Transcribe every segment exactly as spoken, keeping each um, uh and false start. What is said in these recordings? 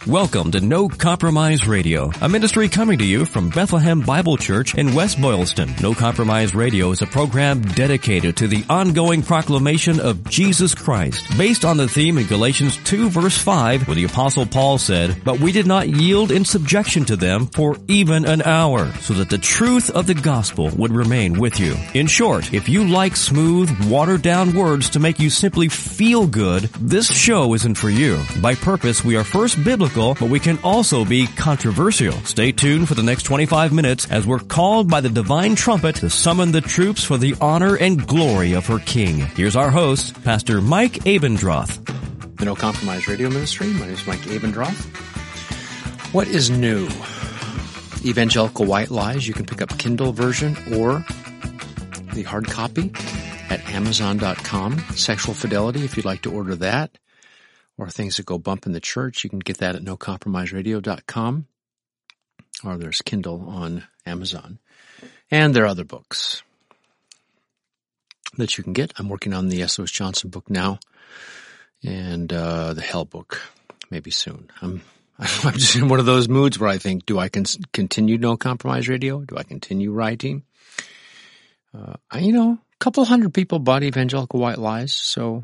Welcome to No Compromise Radio, a ministry coming to you from Bethlehem Bible Church in West Boylston. No Compromise Radio is a program dedicated to the ongoing proclamation of Jesus Christ, based on the theme in Galatians two verse five, where the Apostle Paul said, "But we did not yield in subjection to them for even an hour, so that the truth of the gospel would remain with you." In short, if you like smooth, watered-down words to make you simply feel good, this show isn't for you. By purpose, we are first biblical, but we can also be controversial. Stay tuned for the next twenty-five minutes as we're called by the divine trumpet to summon the troops for the honor and glory of her King. Here's our host, Pastor Mike Abendroth. The No Compromise Radio Ministry. My name is Mike Abendroth. What is new? Evangelical White Lies. You can pick up Kindle version or the hard copy at amazon dot com. Sexual Fidelity, if you'd like to order that. Or Things That Go Bump in the Church, you can get that at no compromise radio dot com. Or there's Kindle on Amazon. And there are other books that you can get. I'm working on the S O S Johnson book now. And uh the Hell book, maybe soon. I'm I'm just in one of those moods where I think, do I con- continue No Compromise Radio? Do I continue writing? Uh, I, you know, a couple hundred people bought Evangelical White Lies, so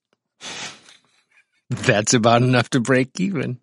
that's about enough to break even.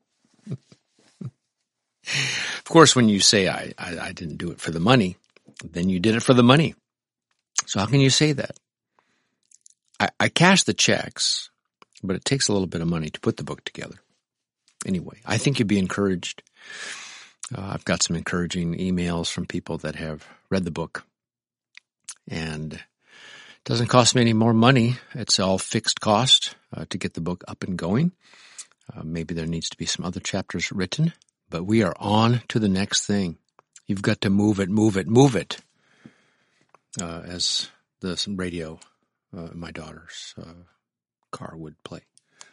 Of course, when you say, I, I, I didn't do it for the money, then you did it for the money. So how can you say that? I, I cashed the checks, but it takes a little bit of money to put the book together. Anyway, I think you'd be encouraged. Uh, I've got some encouraging emails from people that have read the book. And it doesn't cost me any more money. It's all fixed cost uh, to get the book up and going. Uh, maybe there needs to be some other chapters written, but we are on to the next thing. You've got to move it, move it, move it, uh, as the radio uh, in my daughter's uh, car would play.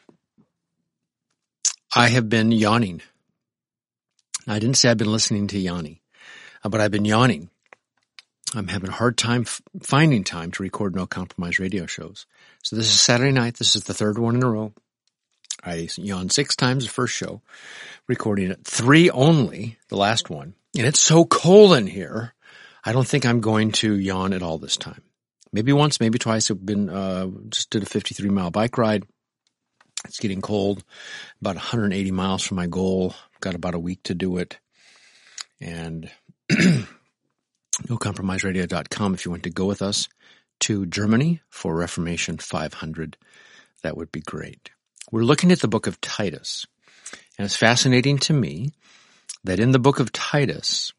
I have been yawning. I didn't say I've been listening to Yanni, uh, but I've been yawning. I'm having a hard time f- finding time to record No Compromise radio shows. So this is Saturday night. This is the third one in a row. I yawned six times the first show, recording it three only, the last one. And it's so cold in here, I don't think I'm going to yawn at all this time. Maybe once, maybe twice. I've been, uh, just did a fifty-three mile bike ride. It's getting cold, about one hundred eighty miles from my goal. I've got about a week to do it. And no compromise radio dot com if you want to go with us to Germany for Reformation five hundred. That would be great. We're looking at the book of Titus. And it's fascinating to me that in the book of Titus,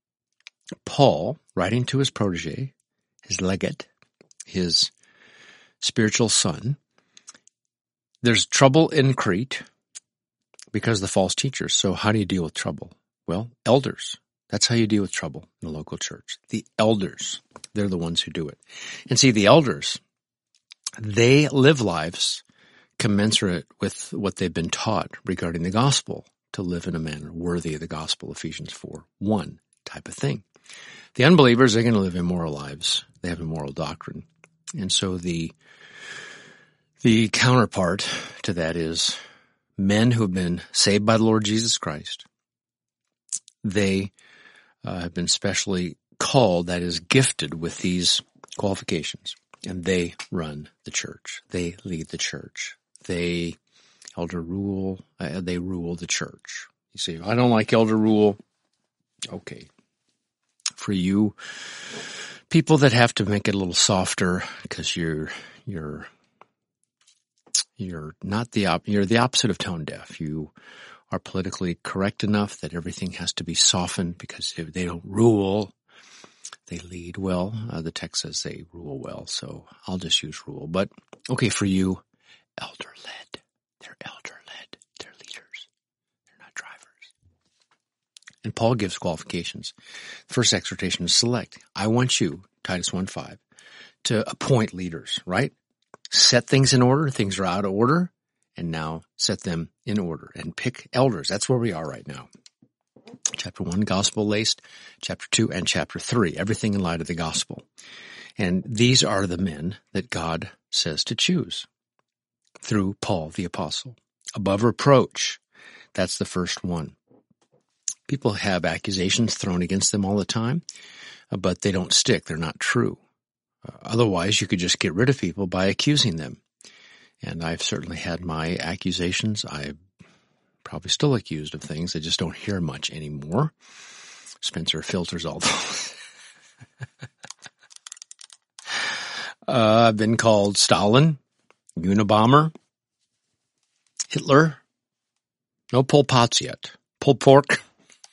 Paul, writing to his protege, his legate, his spiritual son, there's trouble in Crete because of the false teachers. So how do you deal with trouble? Well, elders. That's how you deal with trouble in the local church. The elders, they're the ones who do it. And see, the elders, they live lives commensurate with what they've been taught regarding the gospel, to live in a manner worthy of the gospel, Ephesians four one type of thing. The unbelievers, they're going to live immoral lives. They have immoral doctrine. And so the, the counterpart to that is men who have been saved by the Lord Jesus Christ. They Uh, have been specially called, that is, gifted with these qualifications. And they run the church. They lead the church. They elder rule. Uh, they rule the church. You say, I don't like elder rule. Okay. For you people that have to make it a little softer because you're, you're, you're not the, op- you're the opposite of tone deaf. You are politically correct enough that everything has to be softened because if they don't rule, they lead well. Uh, the text says they rule well, so I'll just use rule. But, okay, for you, elder-led. They're elder-led. They're leaders. They're not drivers. And Paul gives qualifications. First exhortation is select. I want you, Titus one five, to appoint leaders, right? Set things in order. Things are out of order. And now set them in order and pick elders. That's where we are right now. Chapter one, gospel-laced. Chapter two and chapter three, everything in light of the gospel. And these are the men that God says to choose through Paul the apostle. Above reproach, That's the first one. People have accusations thrown against them all the time, but they don't stick. They're not true. Uh, otherwise, you could just get rid of people by accusing them. And I've certainly had my accusations. I'm probably still accused of things. I just don't hear much anymore. Spencer filters all those. uh, I've been called Stalin, Unabomber, Hitler. No Pol Pots yet. Pulled pork.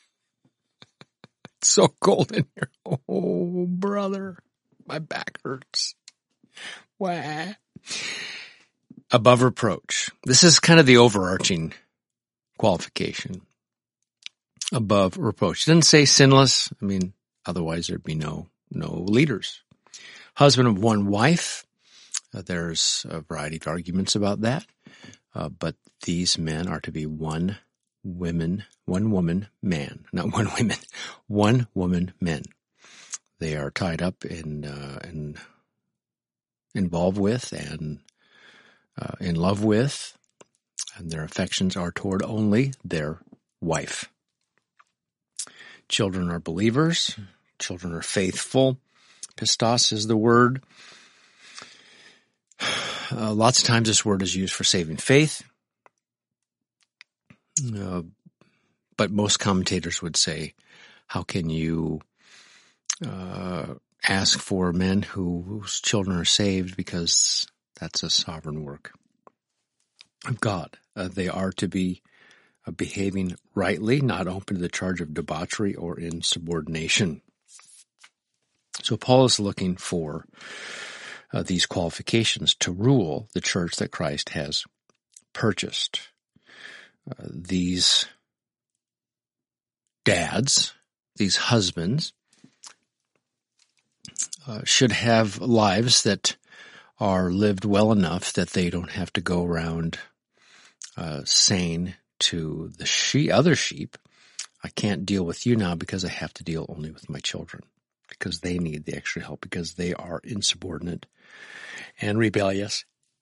It's so cold in here. Oh, brother. My back hurts. Wah. Above reproach. This is kind of the overarching qualification. Above reproach. It doesn't say sinless. I mean, otherwise there'd be no, no leaders. Husband of one wife. Uh, there's a variety of arguments about that. Uh, but these men are to be one women, one woman man, not one women, one woman men. They are tied up in, uh, and involved with and uh, in love with, and their affections are toward only their wife. Children are believers. Children are faithful. Pistos is the word. Uh, lots of times this word is used for saving faith. Uh, but most commentators would say, how can you uh, ask for men who, whose children are saved, because that's a sovereign work of God. Uh, they are to be uh, behaving rightly, not open to the charge of debauchery or insubordination. So Paul is looking for uh, these qualifications to rule the church that Christ has purchased. Uh, these dads, these husbands, uh, should have lives that are lived well enough that they don't have to go around uh, saying to the she- other sheep, I can't deal with you now because I have to deal only with my children, because they need the extra help, because they are insubordinate and rebellious.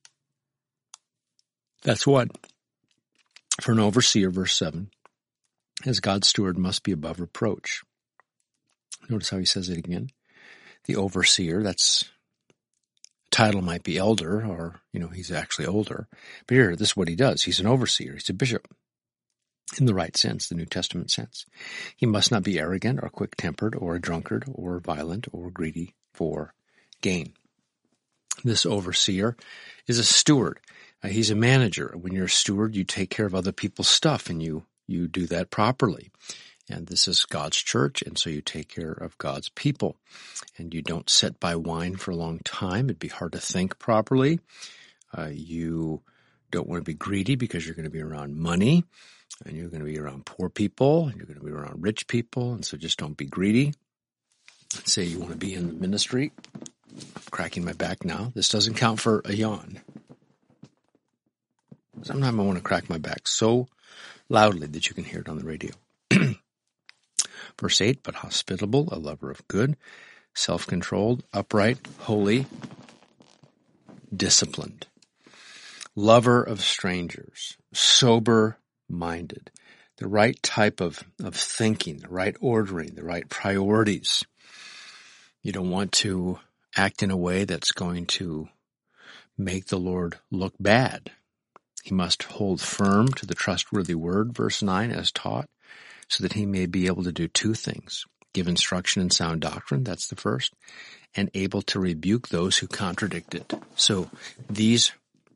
That's one. For an overseer, verse seven, as God's steward must be above reproach. Notice how he says it again. The overseer, that's title might be elder, or, you know, he's actually older. But here, this is what he does. He's an overseer. He's a bishop in the right sense, the New Testament sense. He must not be arrogant or quick-tempered or a drunkard or violent or greedy for gain. This overseer is a steward. Uh, he's a manager. When you're a steward, you take care of other people's stuff, and you, you do that properly. And this is God's church, and so you take care of God's people. And you don't sit by wine for a long time. It'd be hard to think properly. Uh, you don't want to be greedy because you're going to be around money, and you're going to be around poor people, and you're going to be around rich people, and so just don't be greedy. Let's say you want to be in the ministry. I'm cracking my back now. This doesn't count for a yawn. Sometimes I want to crack my back so loudly that you can hear it on the radio. Verse eight, but hospitable, a lover of good, self-controlled, upright, holy, disciplined, lover of strangers, sober-minded, the right type of, of thinking, the right ordering, the right priorities. You don't want to act in a way that's going to make the Lord look bad. He must hold firm to the trustworthy word, verse nine, as taught, so that he may be able to do two things: give instruction in sound doctrine, that's the first, and able to rebuke those who contradict it. So these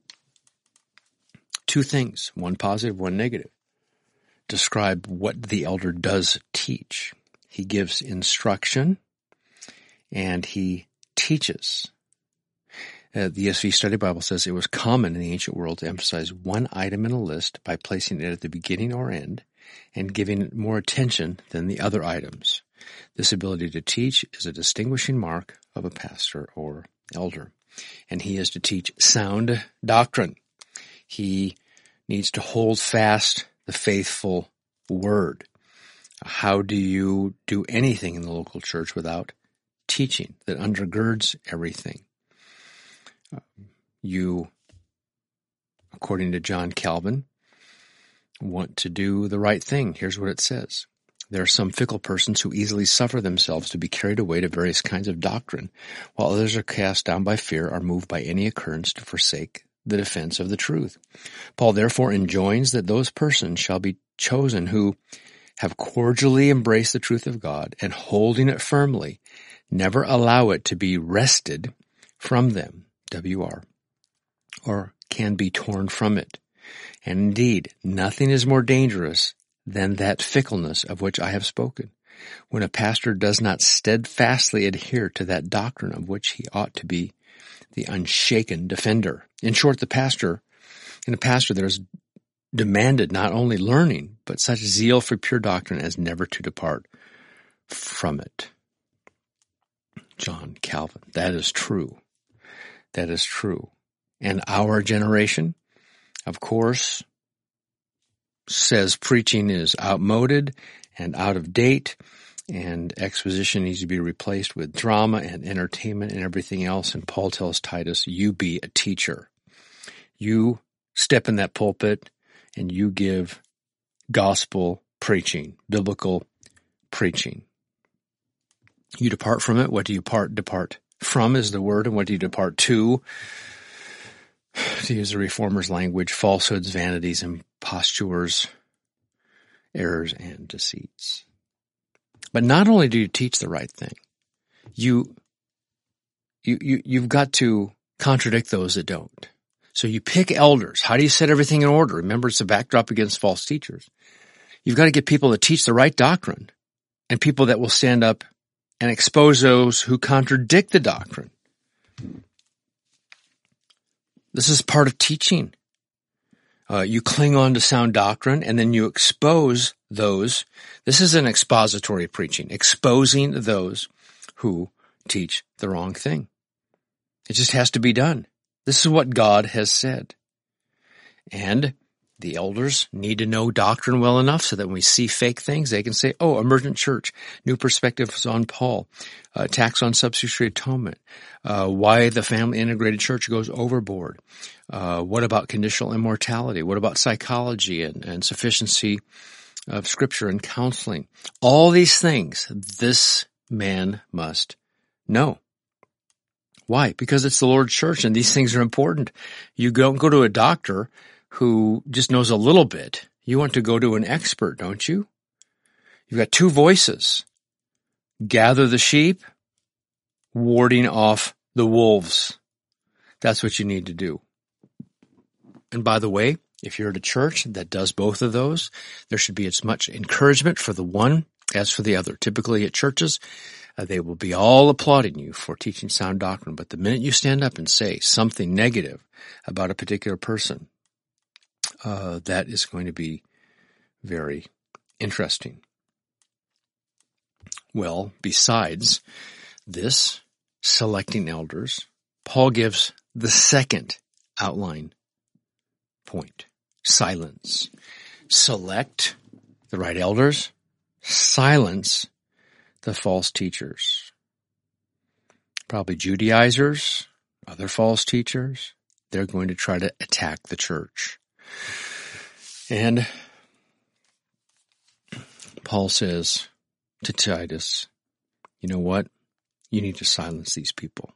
two things, one positive, one negative, describe what the elder does teach. He gives instruction and he teaches. Uh, the E S V Study Bible says it was common in the ancient world to emphasize one item in a list by placing it at the beginning or end and giving it more attention than the other items. This ability to teach is a distinguishing mark of a pastor or elder, and he is to teach sound doctrine. He needs to hold fast the faithful word. How do you do anything in the local church without teaching that undergirds everything? You, according to John Calvin, want to do the right thing. Here's what it says. There are some fickle persons who easily suffer themselves to be carried away to various kinds of doctrine, while others are cast down by fear, are moved by any occurrence to forsake the defense of the truth. Paul therefore enjoins that those persons shall be chosen who have cordially embraced the truth of God and holding it firmly, never allow it to be wrested from them, W R, or can be torn from it. And indeed, nothing is more dangerous than that fickleness of which I have spoken, when a pastor does not steadfastly adhere to that doctrine of which he ought to be the unshaken defender. In short, the pastor, in a pastor there is demanded not only learning, but such zeal for pure doctrine as never to depart from it. John Calvin. That is true. That is true. And our generation, of course, says preaching is outmoded and out of date, and exposition needs to be replaced with drama and entertainment and everything else. And Paul tells Titus, you be a teacher. You step in that pulpit and you give gospel preaching, biblical preaching. You depart from it. What do you part, depart from is the word, and what do you depart to? To use the Reformers' language, falsehoods, vanities, impostures, errors, and deceits. But not only do you teach the right thing, you, you, you, you've got to contradict those that don't. So you pick elders. How do you set everything in order? Remember, it's a backdrop against false teachers. You've got to get people that teach the right doctrine and people that will stand up and expose those who contradict the doctrine. This is part of teaching. Uh, you cling on to sound doctrine and then you expose those. This is an expository preaching, exposing those who teach the wrong thing. It just has to be done. This is what God has said. And the elders need to know doctrine well enough so that when we see fake things, they can say, oh, emergent church, new perspectives on Paul, uh, attacks on substitutionary atonement, uh, why the family integrated church goes overboard. Uh, what about conditional immortality? What about psychology and, and sufficiency of scripture and counseling? All these things, this man must know. Why? Because it's the Lord's church and these things are important. You don't go to a doctor who just knows a little bit. You want to go to an expert, don't you? You've got two voices. Gather the sheep, warding off the wolves. That's what you need to do. And by the way, if you're at a church that does both of those, there should be as much encouragement for the one as for the other. Typically at churches, uh, they will be all applauding you for teaching sound doctrine. But the minute you stand up and say something negative about a particular person, Uh, that is going to be very interesting. Well, besides this, selecting elders, Paul gives the second outline point. Silence. Select the right elders. Silence the false teachers. Probably Judaizers, other false teachers. They're going to try to attack the church. And Paul says to Titus, you know what? You need to silence these people.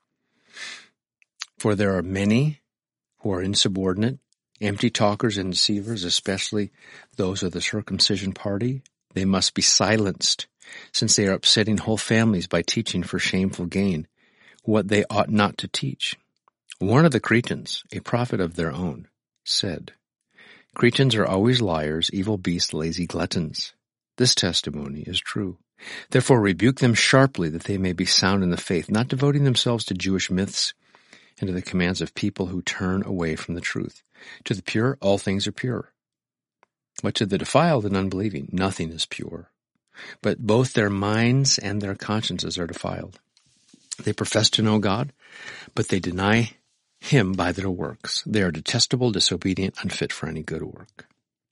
For there are many who are insubordinate, empty talkers and deceivers, especially those of the circumcision party. They must be silenced, since they are upsetting whole families by teaching for shameful gain what they ought not to teach. One of the Cretans, a prophet of their own, said, Cretans are always liars, evil beasts, lazy gluttons. This testimony is true. Therefore rebuke them sharply that they may be sound in the faith, not devoting themselves to Jewish myths and to the commands of people who turn away from the truth. To the pure, all things are pure. But to the defiled and unbelieving, nothing is pure. But both their minds and their consciences are defiled. They profess to know God, but they deny Him by their works. They are detestable, disobedient, unfit for any good work.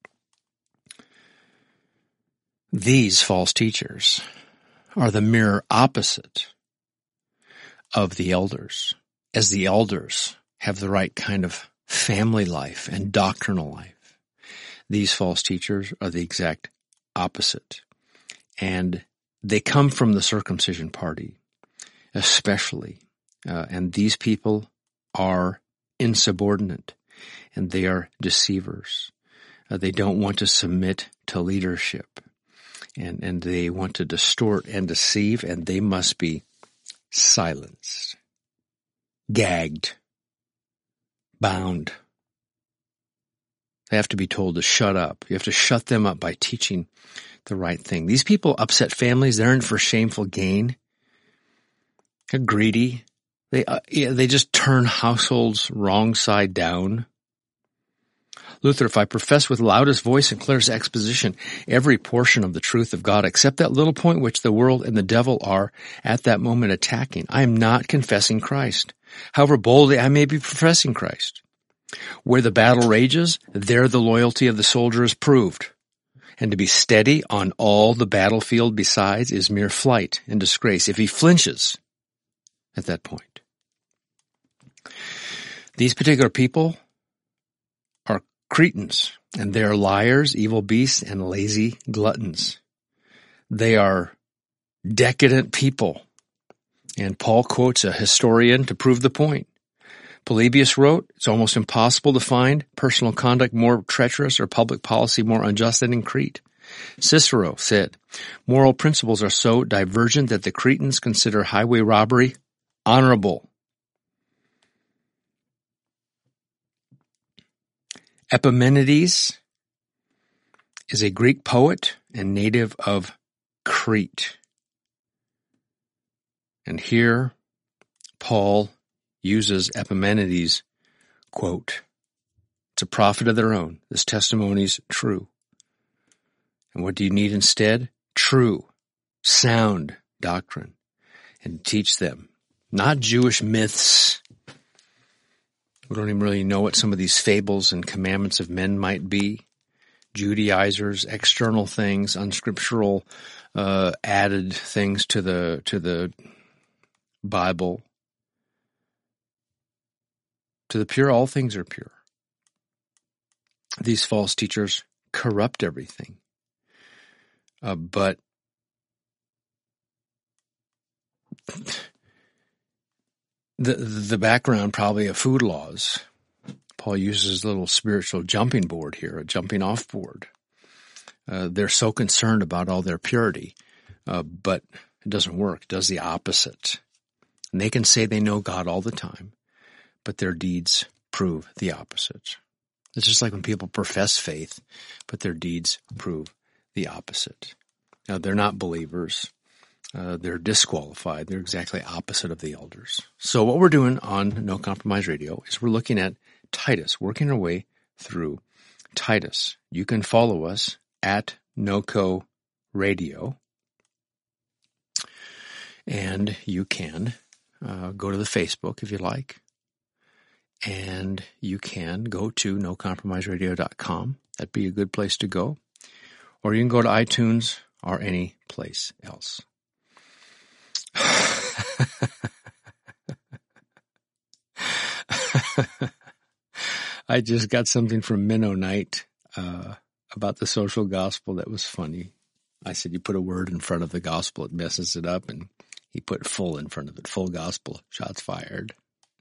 These false teachers are the mirror opposite of the elders, as the elders have the right kind of family life and doctrinal life. These false teachers are the exact opposite. And they come from the circumcision party, especially. Uh, and these people are insubordinate, and they are deceivers. Uh, they don't want to submit to leadership, and, and they want to distort and deceive, and they must be silenced, gagged, bound. They have to be told to shut up. You have to shut them up by teaching the right thing. These people upset families. They're in for shameful gain. They're greedy. They uh, yeah, they just turn households wrong side down. Luther, if I profess with loudest voice and clearest exposition every portion of the truth of God, except that little point which the world and the devil are at that moment attacking, I am not confessing Christ, however boldly I may be professing Christ. Where the battle rages, there the loyalty of the soldier is proved. And to be steady on all the battlefield besides is mere flight and disgrace if he flinches at that point. These particular people are Cretans, and they are liars, evil beasts, and lazy gluttons. They are decadent people. And Paul quotes a historian to prove the point. Polybius wrote, it's almost impossible to find personal conduct more treacherous or public policy more unjust than in Crete. Cicero said, moral principles are so divergent that the Cretans consider highway robbery honorable. Epimenides is a Greek poet and native of Crete. And here, Paul uses Epimenides' quote. It's a prophet of their own. This testimony's true. And what do you need instead? True, sound doctrine. And teach them. Not Jewish myths. We don't even really know what some of these fables and commandments of men might be. Judaizers, external things, unscriptural, uh, added things to the, to the Bible. To the pure, all things are pure. These false teachers corrupt everything. Uh, but the the background probably of food laws, Paul uses a little spiritual jumping board here, a jumping off board. Uh, they're so concerned about all their purity, uh, but it doesn't work. It does the opposite. And they can say they know God all the time, but their deeds prove the opposite. It's just like when people profess faith, but their deeds prove the opposite. Now, they're not believers. Uh, they're disqualified. They're exactly opposite of the elders. So what we're doing on No Compromise Radio is we're looking at Titus, working our way through Titus. You can follow us at NoCo Radio, and you can uh, go to the Facebook if you like. And you can go to no compromise radio dot com. That'd be a good place to go. Or you can go to iTunes or any place else. I just got something from Mennonite uh, about the social gospel that was funny. I said, you put a word in front of the gospel, it messes it up. And he put full in front of it. Full gospel. Shots fired.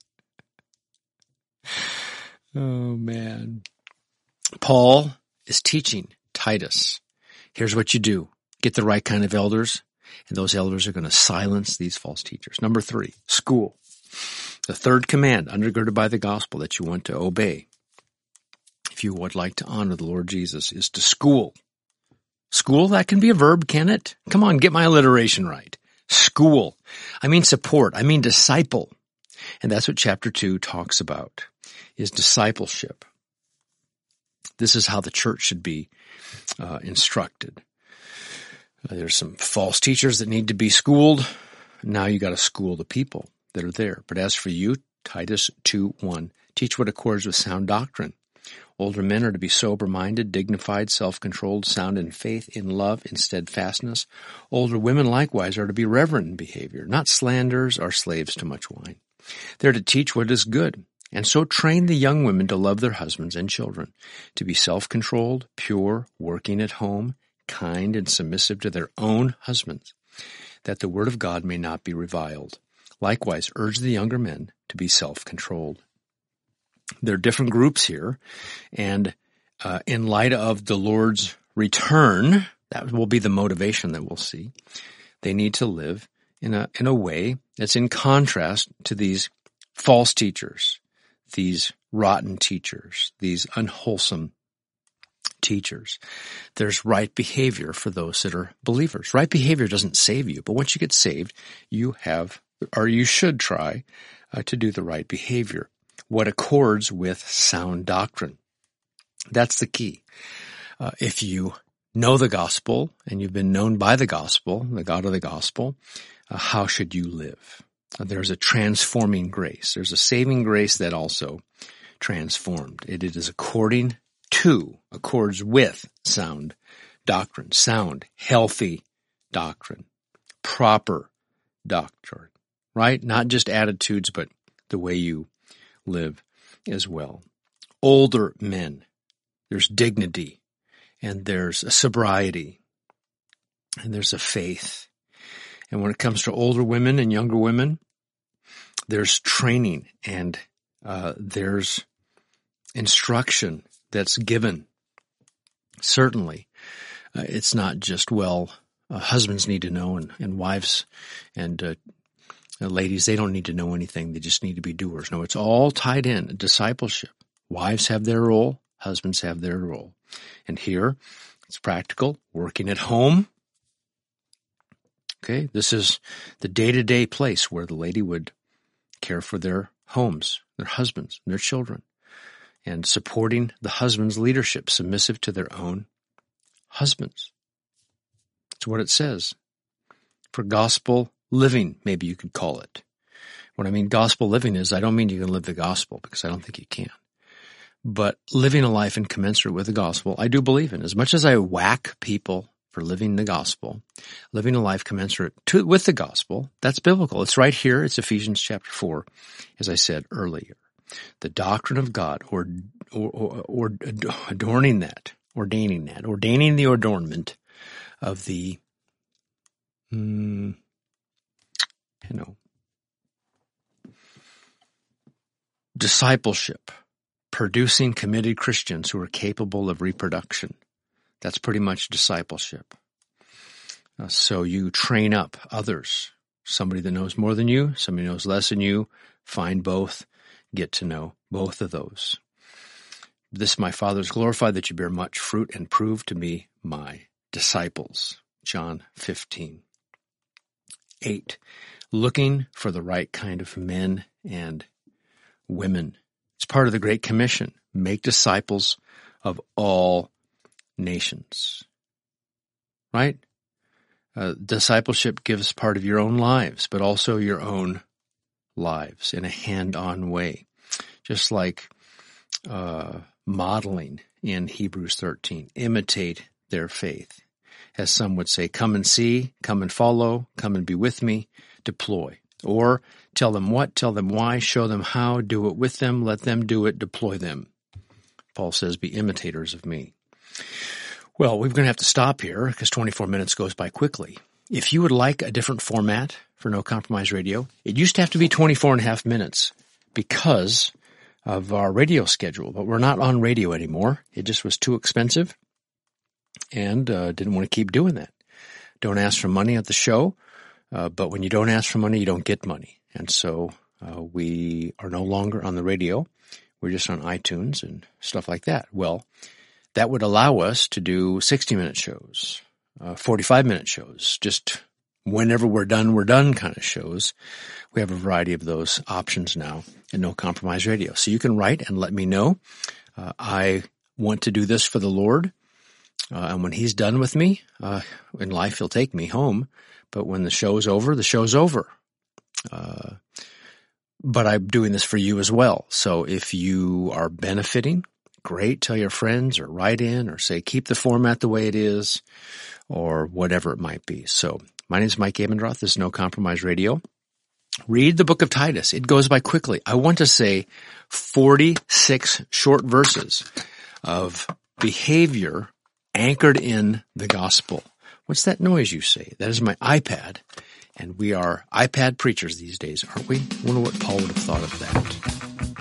Oh, man. Paul is teaching Titus. Here's what you do. Get the right kind of elders, and those elders are going to silence these false teachers. Number three, school. The third command, undergirded by the gospel that you want to obey, if you would like to honor the Lord Jesus, is to school. School, that can be a verb, can it? Come on, get my alliteration right. School. I mean support. I mean disciple. And that's what chapter two talks about, is discipleship. This is how the church should be uh, instructed. Uh, there's some false teachers that need to be schooled. Now you got to school the people that are there. But as for you, Titus two one, teach what accords with sound doctrine. Older men are to be sober-minded, dignified, self-controlled, sound in faith, in love, in steadfastness. Older women likewise are to be reverent in behavior, not slanderers or slaves to much wine. They're to teach what is good, And so train the young women to love their husbands and children, to be self-controlled, pure, working at home, kind and submissive to their own husbands, that the word of God may not be reviled. Likewise, urge the younger men to be self-controlled. There are different groups here, and uh, in light of the Lord's return, that will be the motivation that we'll see. They need to live in a in a way that's in contrast to these false teachers, these rotten teachers, these unwholesome teachers. There's right behavior for those that are believers. Right behavior doesn't save you, but once you get saved, you have, or you should try uh, to do the right behavior, what accords with sound doctrine. That's the key. Uh, if you know the gospel and you've been known by the gospel, the God of the gospel, uh, how should you live? Uh, there's a transforming grace. There's a saving grace that also transformed. It, it is according to, accords with sound doctrine, sound, healthy doctrine, proper doctrine, right? Not just attitudes, but the way you live as well. Older men, there's dignity, and there's a sobriety, and there's a faith. And when it comes to older women and younger women, there's training and uh, there's instruction that's given. Certainly, uh, it's not just, well, uh, husbands need to know and, and wives and uh, uh, ladies, they don't need to know anything. They just need to be doers. No, it's all tied in. Discipleship. Wives have their role. Husbands have their role. And here, it's practical, working at home. Okay, this is the day-to-day place where the lady would care for their homes, their husbands, and their children, and supporting the husband's leadership, submissive to their own husbands. That's what it says. For gospel living, maybe you could call it. What I mean gospel living is, I don't mean you can live the gospel, because I don't think you can. But living a life in commensurate with the gospel, I do believe in. As much as I whack people for living the gospel, living a life commensurate to, with the gospel, that's biblical. It's right here. It's Ephesians chapter four, as I said earlier. The doctrine of God, or, or, or, or adorning that, ordaining that, ordaining the adornment of the, mm, you know, discipleship, producing committed Christians who are capable of reproduction. That's pretty much discipleship. Uh, so you train up others, somebody that knows more than you, somebody knows less than you, find both, get to know both of those. This my Father is glorified, that you bear much fruit and prove to be my disciples. John fifteen. Eight, looking for the right kind of men and women. It's part of the Great Commission. Make disciples of all nations. Right? Uh, discipleship gives part of your own lives, but also your own lives in a hand-on way. Just like uh, modeling in Hebrews thirteen. Imitate their faith. As some would say, come and see, come and follow, come and be with me, deploy. Or tell them what, tell them why, show them how, do it with them, let them do it, deploy them. Paul says, be imitators of me. Well, we're going to have to stop here because twenty-four minutes goes by quickly. If you would like a different format for No Compromise Radio, it used to have to be twenty-four and a half minutes because of our radio schedule, but we're not on radio anymore. It just was too expensive and uh, didn't want to keep doing that. Don't ask for money at the show, uh, but when you don't ask for money, you don't get money. And so uh, we are no longer on the radio. We're just on iTunes and stuff like that. Well, that would allow us to do sixty-minute shows, uh, forty-five-minute shows, just whenever we're done, we're done kind of shows. We have a variety of those options now in No Compromise Radio. So you can write and let me know. Uh, I want to do this for the Lord. Uh, and when he's done with me, uh, in life, he'll take me home. But when the show's over, the show's over. Uh, but I'm doing this for you as well. So if you are benefiting, great. Tell your friends or write in or say, keep the format the way it is or whatever it might be. So my name is Mike Abendroth. This is No Compromise Radio. Read the book of Titus. It goes by quickly. I want to say forty-six short verses of behavior anchored in the gospel. What's that noise you say? That is my iPad. And we are iPad preachers these days, aren't we? I wonder what Paul would have thought of that.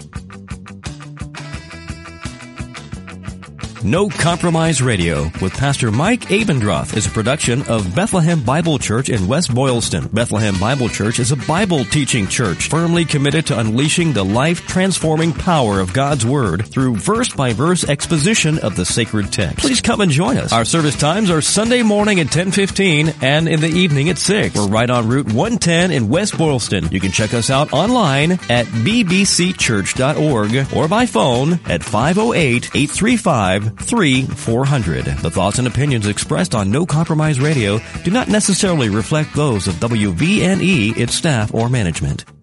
No Compromise Radio with Pastor Mike Abendroth is a production of Bethlehem Bible Church in West Boylston. Bethlehem Bible Church is a Bible teaching church firmly committed to unleashing the life-transforming power of God's Word through verse-by-verse exposition of the sacred text. Please come and join us. Our service times are Sunday morning at ten fifteen and in the evening at six. We're right on Route one ten in West Boylston. You can check us out online at b b c church dot org or by phone at five oh eight, eight three five, three four hundred. The thoughts and opinions expressed on No Compromise Radio do not necessarily reflect those of W V N E, its staff, or management.